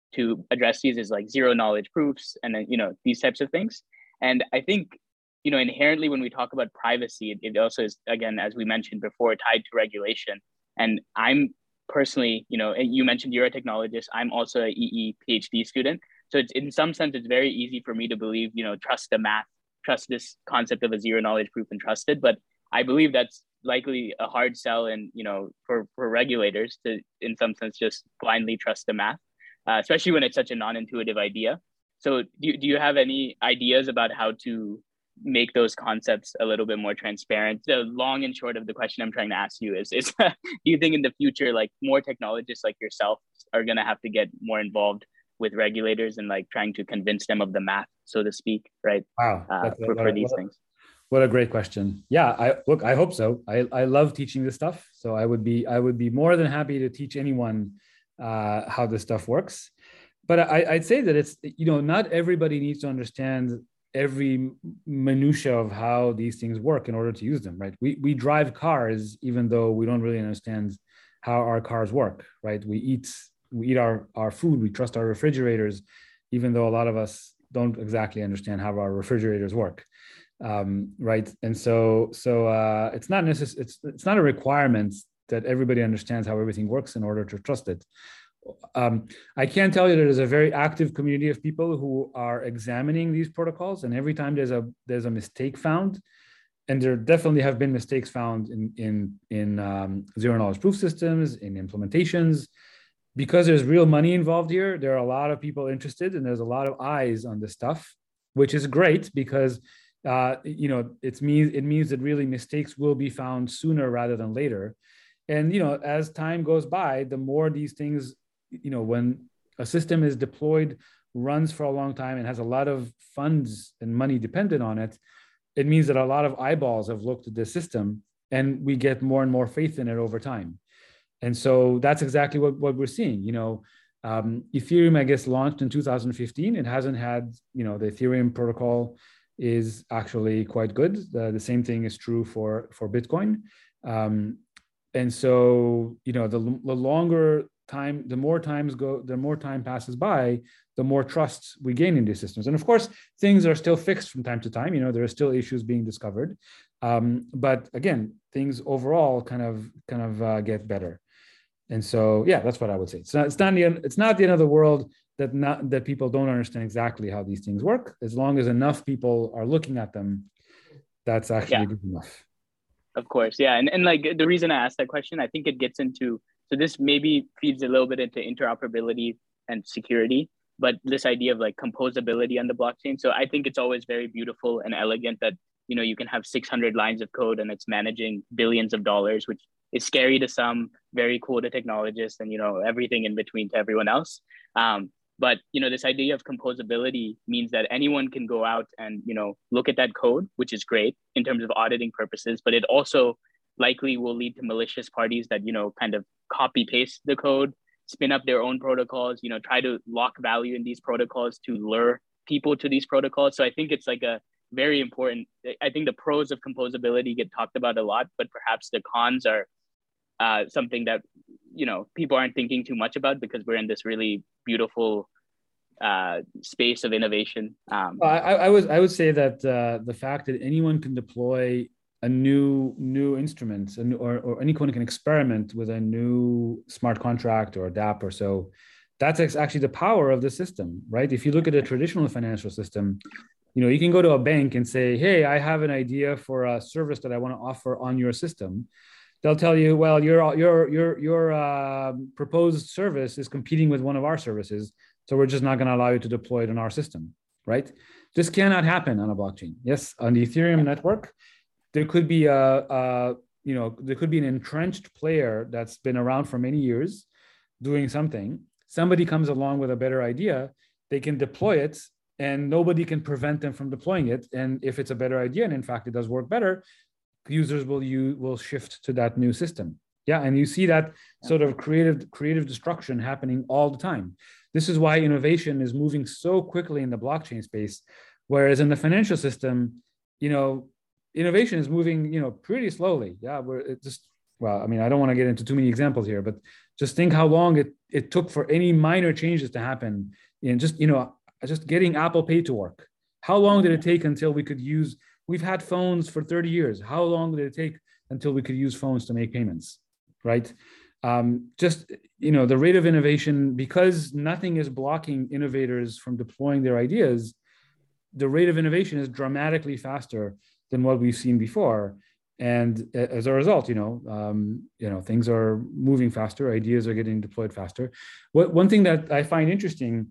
to address these is like zero knowledge proofs and then, you know, these types of things. And I think, you know, inherently when we talk about privacy, it, it also is, again, as we mentioned before, tied to regulation. And I'm personally, you know, you mentioned you're a technologist. I'm also a E E PhD student. So it's, in some sense, it's very easy for me to believe, you know, trust the math, trust this concept of a zero knowledge proof and trust it. But I believe that's likely a hard sell and, you know, for, for regulators to, in some sense, just blindly trust the math, uh, especially when it's such a non-intuitive idea. So do you, do you have any ideas about how to make those concepts a little bit more transparent? The long and short of the question I'm trying to ask you is, is do you think in the future, like more technologists like yourself are going to have to get more involved with regulators and like trying to convince them of the math, so to speak, right? Wow, uh, for, for these what things. A, what a great question. Yeah, I look, I hope so. I, I love teaching this stuff. So I would be, I would be more than happy to teach anyone uh, how this stuff works. But I, I'd say that it's, you know, not everybody needs to understand every minutia of how these things work in order to use them, right? We, we drive cars, even though we don't really understand how our cars work, right? We eat, we eat our, our food, we trust our refrigerators, even though a lot of us don't exactly understand how our refrigerators work, um, right? And so, so uh, it's not necessary. It's it's not a requirement that everybody understands how everything works in order to trust it. Um, I can tell you that there's a very active community of people who are examining these protocols, and every time there's a there's a mistake found, and there definitely have been mistakes found in in in um, zero knowledge proof systems, in implementations. Because there's real money involved here, there are a lot of people interested, and there's a lot of eyes on this stuff, which is great because uh, you know it means it means that really mistakes will be found sooner rather than later. And you know, as time goes by, the more these things, you know, when a system is deployed, runs for a long time, and has a lot of funds and money dependent on it, it means that a lot of eyeballs have looked at this system, and we get more and more faith in it over time. And so that's exactly what, what we're seeing. You know, um, Ethereum, I guess, launched in two thousand fifteen. It hasn't had, you know, the Ethereum protocol is actually quite good. The, the same thing is true for, for Bitcoin. Um, and so, you know, the, the longer time, the more times go, the more time passes by, the more trust we gain in these systems. And of course, things are still fixed from time to time. You know, there are still issues being discovered. Um, but again, things overall kind of, kind of uh, get better. And so, yeah, that's what I would say. It's not, it's not the end, it's not the end of the world that not that people don't understand exactly how these things work. As long as enough people are looking at them, that's actually yeah. good enough. Of course, yeah, and and like the reason I asked that question, I think it gets into, so this maybe feeds a little bit into interoperability and security, but this idea of like composability on the blockchain. So I think it's always very beautiful and elegant that, you know, you can have six hundred lines of code and it's managing billions of dollars, which is scary to some, very cool to technologists, and, you know, everything in between to everyone else. Um, but, you know, this idea of composability means that anyone can go out and, you know, look at that code, which is great in terms of auditing purposes, but it also likely will lead to malicious parties that, you know, kind of copy paste the code, spin up their own protocols, you know, try to lock value in these protocols to lure people to these protocols. So I think it's like a very important, I think the pros of composability get talked about a lot, but perhaps the cons are uh, something that, you know, people aren't thinking too much about because we're in this really beautiful uh, space of innovation. Um, I, I would I would say that uh, the fact that anyone can deploy a new new instrument, a new, or, or anyone can experiment with a new smart contract or a dApp or so, that's actually the power of the system, right? If you look at a traditional financial system, you know, you can go to a bank and say, hey, I have an idea for a service that I want to offer on your system. They'll tell you, well, your your your your uh, proposed service is competing with one of our services, so we're just not going to allow you to deploy it on our system, right? This cannot happen on a blockchain. Yes, on the Ethereum network, there could be a, a you know there could be an entrenched player that's been around for many years doing something. Somebody comes along with a better idea, they can deploy it, and nobody can prevent them from deploying it. And if it's a better idea, and in fact it does work better, users will you will shift to that new system. Yeah, and you see that sort of creative creative destruction happening all the time. This is why innovation is moving so quickly in the blockchain space, whereas in the financial system, you know, innovation is moving, you know, pretty slowly. Yeah, we're it just well, I mean, I don't want to get into too many examples here, but Just think how long it, it took for any minor changes to happen in just, you know, just getting Apple Pay to work. How long did it take until we could use, we've had phones for thirty years. How long did it take until we could use phones to make payments, right? Um, just, you know, the rate of innovation, because nothing is blocking innovators from deploying their ideas, the rate of innovation is dramatically faster than what we've seen before. And as a result, you know, um, you know, things are moving faster, ideas are getting deployed faster. What, one thing that I find interesting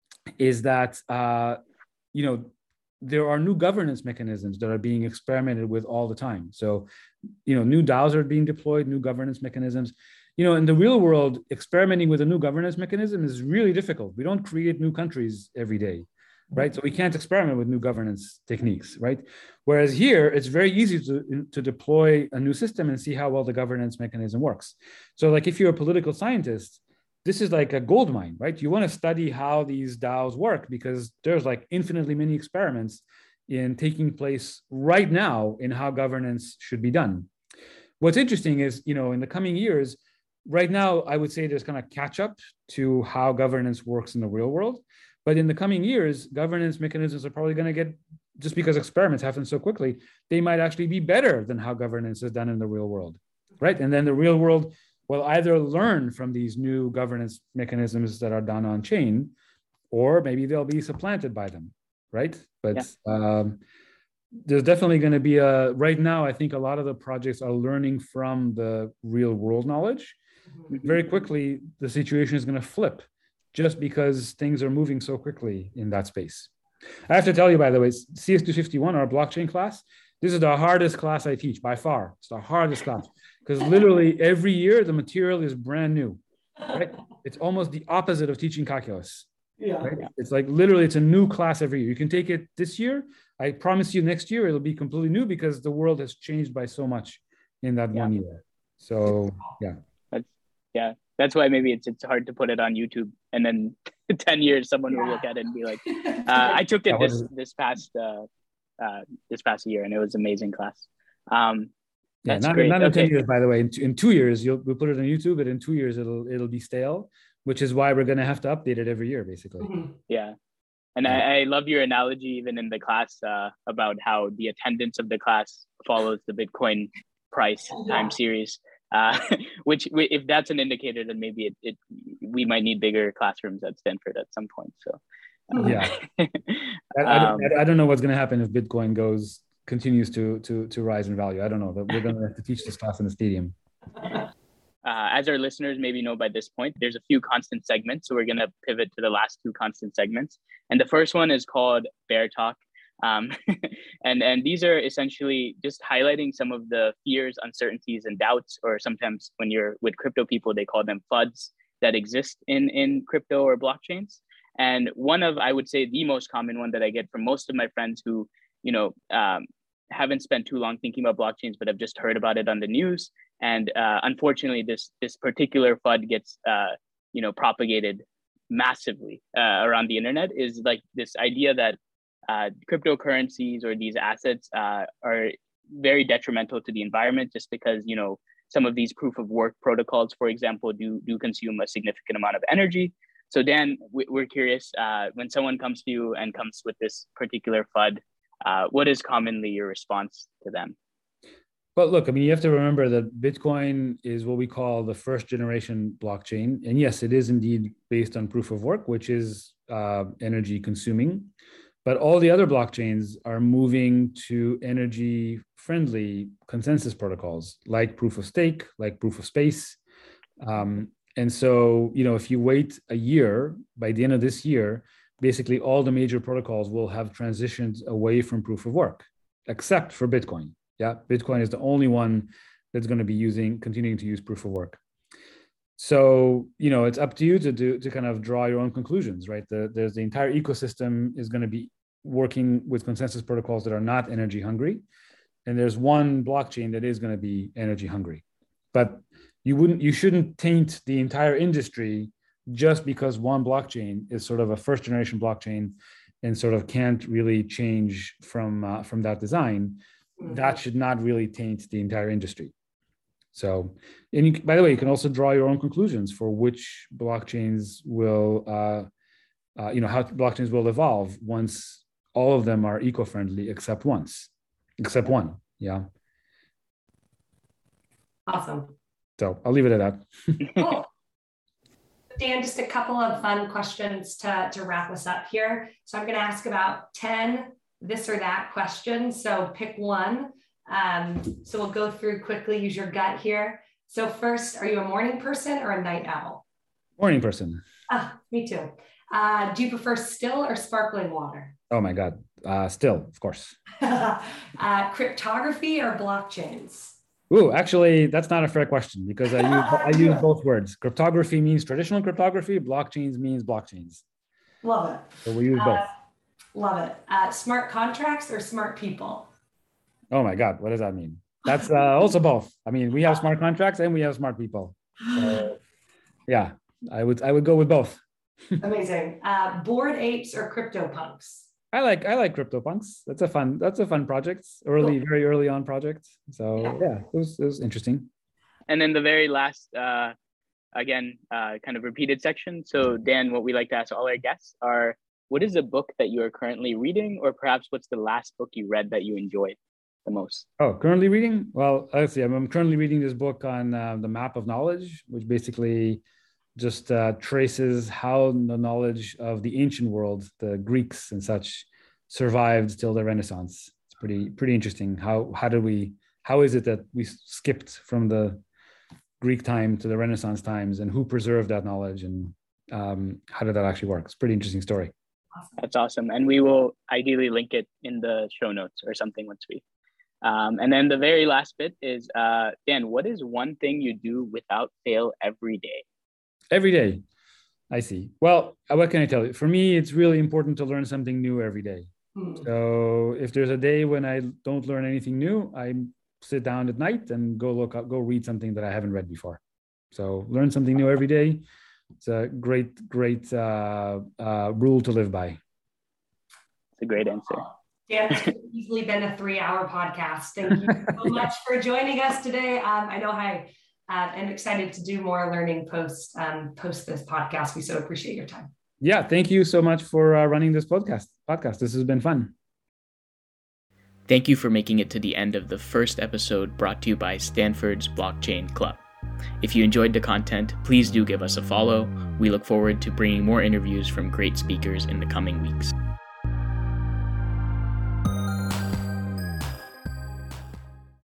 is that, uh, you know, there are new governance mechanisms that are being experimented with all the time. So, you know, new DAOs are being deployed, new governance mechanisms. You know, in the real world, experimenting with a new governance mechanism is really difficult. We don't create new countries every day, right? So we can't experiment with new governance techniques, right? Whereas here, it's very easy to, to deploy a new system and see how well the governance mechanism works. So like if you're a political scientist, this is like a gold mine, right? You want to study how these DAOs work because there's like infinitely many experiments in taking place right now in how governance should be done. What's interesting is, you know, in the coming years, right now, I would say there's kind of catch up to how governance works in the real world. But in the coming years, governance mechanisms are probably going to get, just because experiments happen so quickly, they might actually be better than how governance is done in the real world, right? And then the real world will either learn from these new governance mechanisms that are done on chain, or maybe they'll be supplanted by them, right? But yeah. um, there's definitely going to be a, right now, I think a lot of the projects are learning from the real world knowledge. Very quickly, the situation is going to flip just because things are moving so quickly in that space. I have to tell you, by the way, C S two fifty-one, our blockchain class, this is the hardest class I teach by far. It's the hardest class because literally every year the material is brand new, right? It's almost the opposite of teaching calculus. Yeah. Right? It's like literally it's a new class every year. You can take it this year. I promise you next year it'll be completely new because the world has changed by so much in that yeah. one year. So yeah. That's, yeah. That's why maybe it's it's hard to put it on YouTube and then ten years someone yeah. will look at it and be like, uh, I took it this this past uh, uh, this past year and it was an amazing class. Um, yeah, that's not, great. not in okay. ten years, by the way. In, in two years, you'll we'll put it on YouTube, but in two years it'll it'll be stale, which is why we're going to have to update it every year, basically. Mm-hmm. Yeah, and yeah. I, I love your analogy even in the class uh, about how the attendance of the class follows the Bitcoin price yeah. time series. Uh, which, if that's an indicator, then maybe it, it we might need bigger classrooms at Stanford at some point. So, um, yeah, I, I, um, I, I don't know what's going to happen if Bitcoin goes continues to to to rise in value. I don't know. We're going to have to teach this class in the stadium. Uh, as our listeners maybe know by this point, there's a few constant segments, so we're going to pivot to the last two constant segments, and the first one is called Bear Talk. Um, and, and these are essentially just highlighting some of the fears, uncertainties, and doubts, or sometimes when you're with crypto people, they call them F U Ds that exist in, in crypto or blockchains. And one of, I would say, the most common one that I get from most of my friends who, you know, um, haven't spent too long thinking about blockchains, but have just heard about it on the news. And uh, unfortunately, this, this particular F U D gets, uh, you know, propagated massively uh, around the internet, is like this idea that Uh, cryptocurrencies or these assets uh, are very detrimental to the environment just because, you know, some of these proof of work protocols, for example, do, do consume a significant amount of energy. So Dan, we're curious, uh, when someone comes to you and comes with this particular F U D, uh, what is commonly your response to them? But look, I mean, you have to remember that Bitcoin is what we call the first generation blockchain. And yes, it is indeed based on proof of work, which is uh, energy consuming. But all the other blockchains are moving to energy-friendly consensus protocols, like proof of stake, like proof of space. Um, and so, you know, if you wait a year, by the end of this year, basically all the major protocols will have transitioned away from proof of work, except for Bitcoin. Yeah, Bitcoin is the only one that's going to be using, continuing to use proof of work. So, you know, it's up to you to do to kind of draw your own conclusions, right? The, there's the entire ecosystem is going to be working with consensus protocols that are not energy hungry. And there's one blockchain that is going to be energy hungry. But you wouldn't, you shouldn't taint the entire industry just because one blockchain is sort of a first generation blockchain and sort of can't really change from, uh, from that design. That should not really taint the entire industry. So, and you, by the way, you can also draw your own conclusions for which blockchains will, uh, uh, you know, how blockchains will evolve once all of them are eco-friendly, except once, except one. Yeah. Awesome. So I'll leave it at that. Cool. Dan, just a couple of fun questions to, to wrap us up here. So I'm going to ask about ten this or that questions. So pick one. Um, so we'll go through quickly, use your gut here. So first, are you a morning person or a night owl? Morning person. Ah, me too. Uh, do you prefer still or sparkling water? Oh my God. Uh, still, of course. uh, cryptography or blockchains? Ooh, actually, that's not a fair question because I use, I use both words. Cryptography means traditional cryptography. Blockchains means blockchains. Love it. So we use both. Uh, love it. Uh, smart contracts or smart people? Oh my God, what does that mean? That's uh, also both. I mean, we have smart contracts and we have smart people. So, yeah, I would I would go with both. Amazing. Uh, Bored Apes or CryptoPunks? I like I like CryptoPunks. That's a fun that's a fun project. Early, cool. Very early on project. So yeah, yeah it was it was interesting. And then the very last, uh, again, uh, kind of repeated section. So Dan, what we like to ask all our guests are, what is a book that you are currently reading, or perhaps what's the last book you read that you enjoyed the most? Oh, currently reading? Well, let's see. I'm, I'm currently reading this book on uh, the map of knowledge, which basically just uh, traces how the knowledge of the ancient world, the Greeks and such, survived till the Renaissance. It's pretty pretty interesting. How how did we? How is it that we skipped from the Greek time to the Renaissance times, and who preserved that knowledge, and um, how did that actually work? It's a pretty interesting story. That's awesome, and we will ideally link it in the show notes or something once we. Um, and then the very last bit is, uh, Dan, what is one thing you do without fail every day? Every day. I see. Well, what can I tell you? For me, it's really important to learn something new every day. Hmm. So if there's a day when I don't learn anything new, I sit down at night and go look up, go read something that I haven't read before. So learn something new every day. It's a great, great uh, uh, rule to live by. It's a great answer. Dan, it's easily been a three-hour podcast. Thank you so much for joining us today. Um, I know I uh, am excited to do more learning post um, post this podcast. We so appreciate your time. Yeah, thank you so much for uh, running this podcast. Podcast. This has been fun. Thank you for making it to the end of the first episode brought to you by Stanford's Blockchain Club. If you enjoyed the content, please do give us a follow. We look forward to bringing more interviews from great speakers in the coming weeks.